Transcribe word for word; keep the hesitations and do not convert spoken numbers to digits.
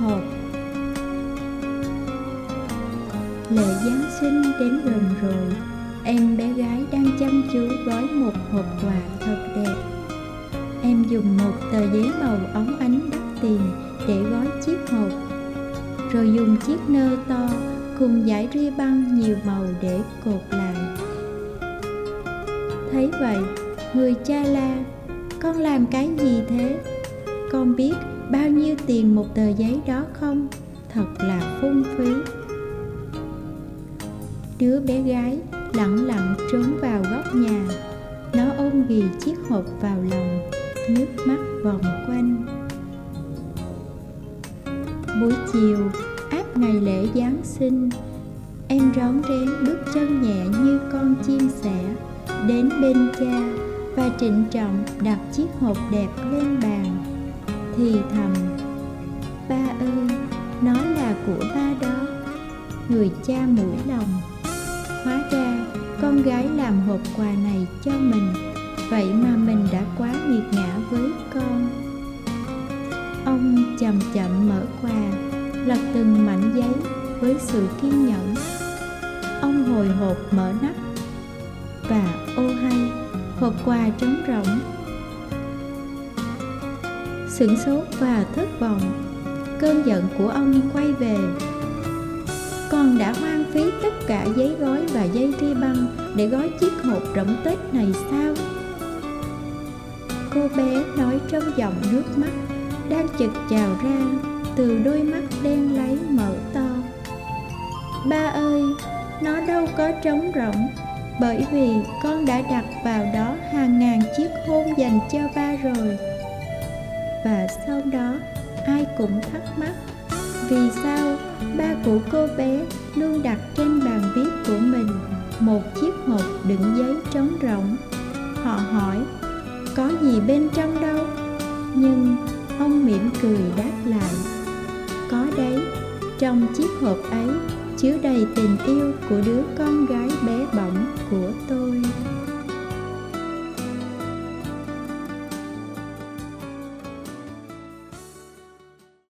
hộp. Lễ Giáng sinh đến gần rồi. Em bé gái đang chăm chú gói một hộp quà thật đẹp. Em dùng một tờ giấy màu óng ánh đắt tiền để gói chiếc hộp, rồi dùng chiếc nơ to cùng dải ria băng nhiều màu để cột lại. Thấy vậy, người cha la: "Con làm cái gì thế? Con biết bao nhiêu tiền một tờ giấy đó không? Thật là phung phí." Đứa bé gái lẳng lặng trốn vào góc nhà. Nó ôm ghì chiếc hộp vào lòng, nước mắt vòng quanh. Buổi chiều áp ngày lễ Giáng sinh, em rón rén bước chân nhẹ như con chim sẻ đến bên cha và trịnh trọng đặt chiếc hộp đẹp lên bàn, thì thầm: "Ba ơi, nó là của ba đó." Người cha mũi lòng. Hóa ra con gái làm hộp quà này cho mình, vậy mà mình đã quá nghiệt ngã với con. Ông chậm chậm mở quà, lật từng mảnh giấy với sự kiên nhẫn. Ông hồi hộp mở nắp, và ô hay, hộp quà trống rỗng. Sửng sốt và thất vọng, cơn giận của ông quay về. Con đã hoang phí tất cả giấy gói và dây ria băng để gói chiếc hộp rỗng tuếch này sao? Cô bé nói trong giọng nước mắt đang chực trào ra từ đôi mắt đen láy mở to: "Ba ơi, nó đâu có trống rỗng, bởi vì con đã đặt vào đó hàng ngàn chiếc hôn dành cho ba rồi." Và sau đó ai cũng thắc mắc vì sao ba của cô bé luôn đặt trên bàn viết của mình một chiếc hộp đựng giấy trống rỗng. Họ hỏi: "Có gì bên trong đâu?" Nhưng ông mỉm cười đáp lại: "Có đấy, trong chiếc hộp ấy chứa đầy tình yêu của đứa con gái bé